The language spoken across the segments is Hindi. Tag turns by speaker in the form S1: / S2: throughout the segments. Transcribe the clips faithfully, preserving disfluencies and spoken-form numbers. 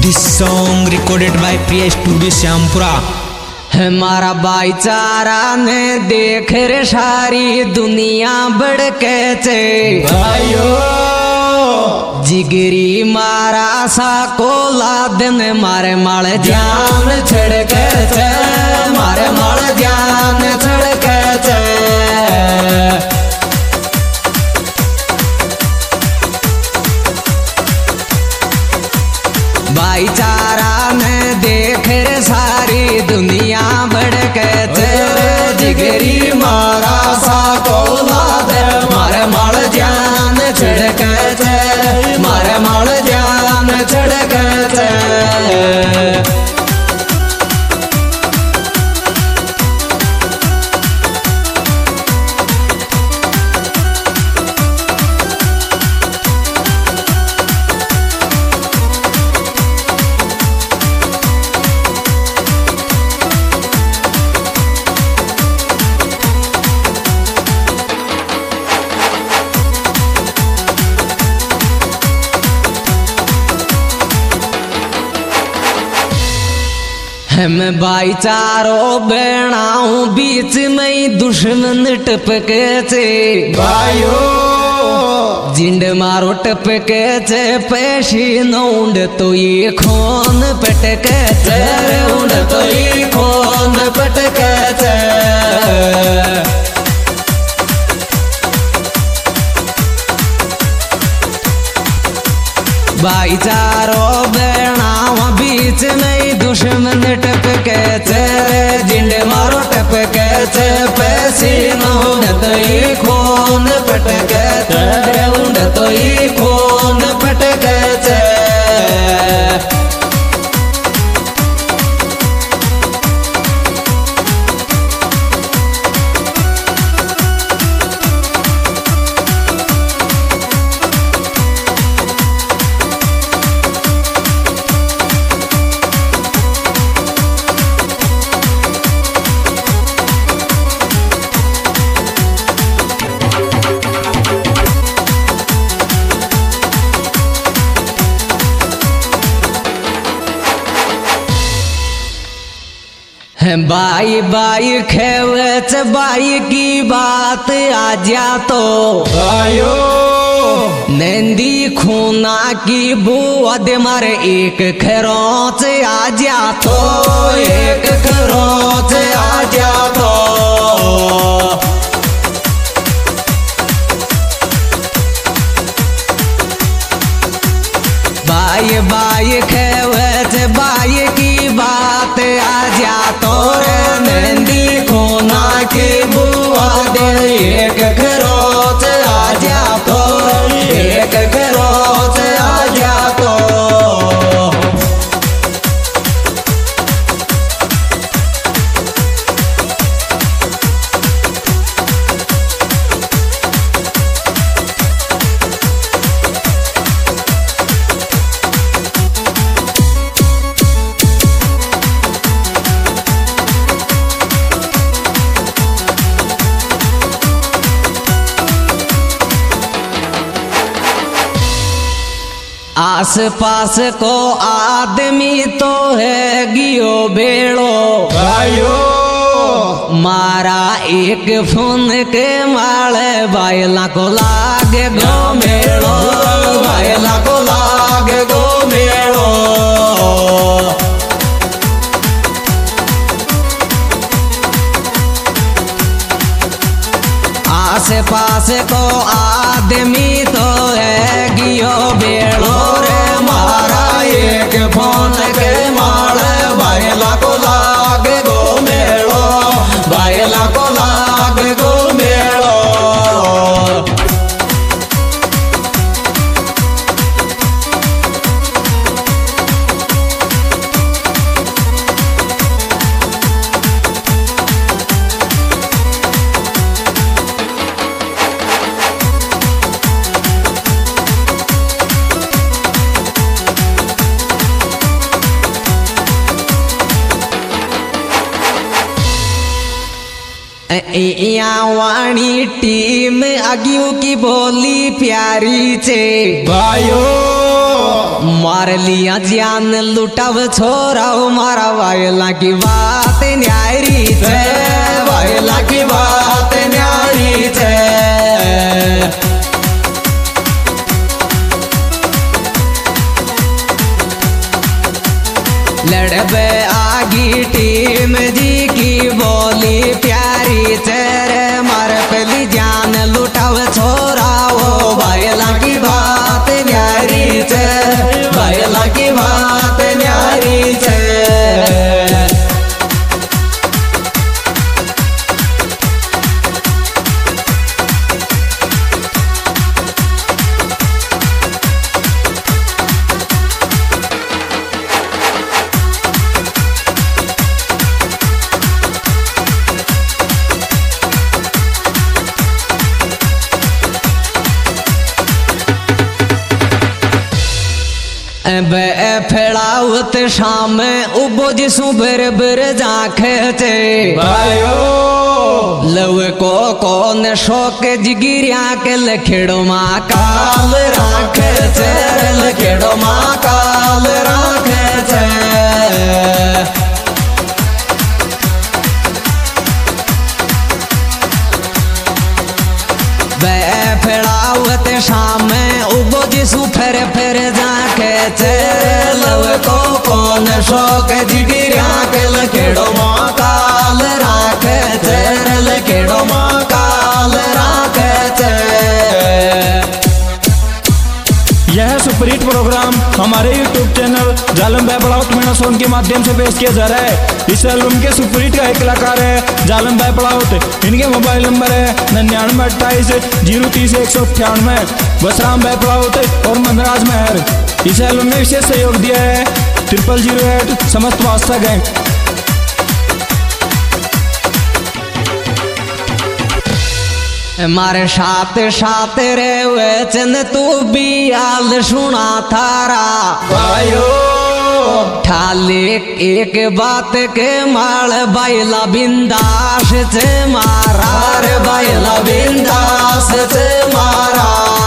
S1: This song recorded by Priya Studio Syampura।
S2: हमारा भाईचारा ने देख रे सारी दुनिया बड़के चे
S1: भाइयों
S2: जिगरी मारा सा कोला दिन मारे माल जान छड़के चे मारे माल जान छड़के चे भाईचारा ने देख रे सारी दुनिया बड़के चे जिगरी मारा सा कोला दिन मारे माल जान छड़के चे मारे माल जान छड़के चे। मैं भाईचारो बनाऊं बीच में दुश्मन टपके चे
S1: भाइयों
S2: जिंड मारो टपके चे पैशी नौंड तो ये खोन पटके चे उंड तो ये खोन पटके चे भाईचारो बनाऊं बीच में दुश्मन टपके चे जिंड मारो टपके चे पैसी नौंड तो ये खोन पटके चे उंड तो ये खोन पटके चे। बाई बाई खेवच बाई की बात आ जा तो
S1: भाइयों
S2: नंदी खूना की बुआ दे मारे एक खरोच आ जा तो एक खरोच आ जा तो बाई बाई खेवच बाई की बात आ जा तो नंदी खूना की बुआ दे एक खरोच आ जा तो एक खरोच आ जा तो। आस पास को आदमी तो है गियो बेड़ो
S1: भाइयों
S2: मारा एक फोन के माले बायला को लागे गो मेड़ो बायला को लागे गो मेड़ो आस पास को आदमी तो है गियो बेड़ो रे मारा एक फोन के माल बायला को लागे गो मेड़ो बायला को लागे गो मेड़ो। वाणी टीम आगियों की बोली प्यारी चे
S1: भाइयों
S2: मार लिया जान लुटाव छोरा मारा वायला की बात न्यारी छे वायला की बात न्यारी छे लड़बे आगी टीम जी की बोली प्यारी चेरे मार पहली जान लुटाव छोरा वो वायला की बात न्यारी छे वायला की बात न्यारी छे बे फेड़ावत शाम उबो जिसु बर बर जाखे चे
S3: भाइयो
S2: लव को कौन शोक जिगिरिया के लखेड़ो माँ काल राखे चे लखेड़ो माँ काल राखे चे बे फेड़ावत शाम उबो जिसु फेर फेर जाके चे लव को कौन शोक जिगिरिया के लखेड़ो माँ काल राखे चे लखेड़ो माँ काल राखे चे।
S3: यह सुपरहिट प्रोग्राम हमारे यूट्यूब चैनल जालम भाई पड़ाव तुम्हें सॉन्ग के माध्यम से पेश किया जा रहा है। इस एल्बम के सुपरहिट का एक कलाकार है जालम भाई पड़ावत। इनके मोबाइल नंबर है निन्यानवे अट्ठाईस जीरो तीस एक सौ अट्ठानवे। बसराम भाई पड़ावत और मनराज मेहर। इस एल्बम में विशेष सहयोग दिया है ट्रिपल जीरो एट समस्त वास्ता गैंग।
S2: मारे साथ साथ रे वचन तू भी आल सुना थारा
S3: भाइयो
S2: ठाले एक बात के माल बाइला बिंदास से मारा रे बाइला बिंदास से मारा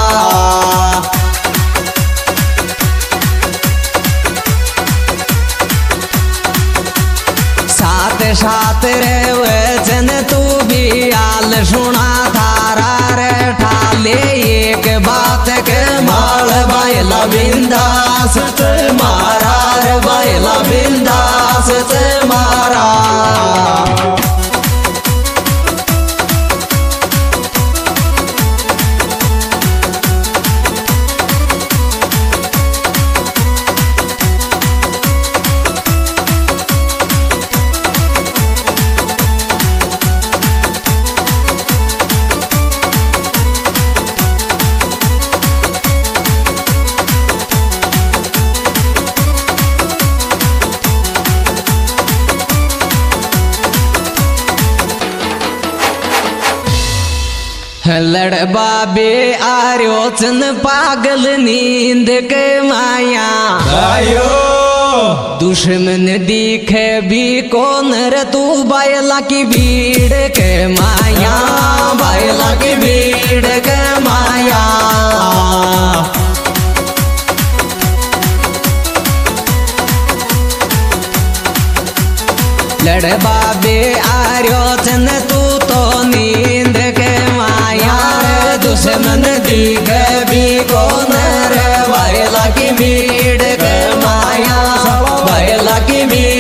S2: साथ साथ रे वचन तू भी आल सुना थारा रे ठाले एक बात के माल बाइला बिंदास से मारा रे बाइला बिंदास से मारा। लड़बा बे आर्यो चन पागल नींद के माया
S3: भाइयो
S2: दुश्मन दिखे भी कौन रे तू बायला की भीड़ के माया बायला की भीड़ के माया लड़बा बे आर्यो चन तू तो नींद के माया रे दुश्मन दिखे भी कौन रे बायला की भीड़ के माया बायला की भीड़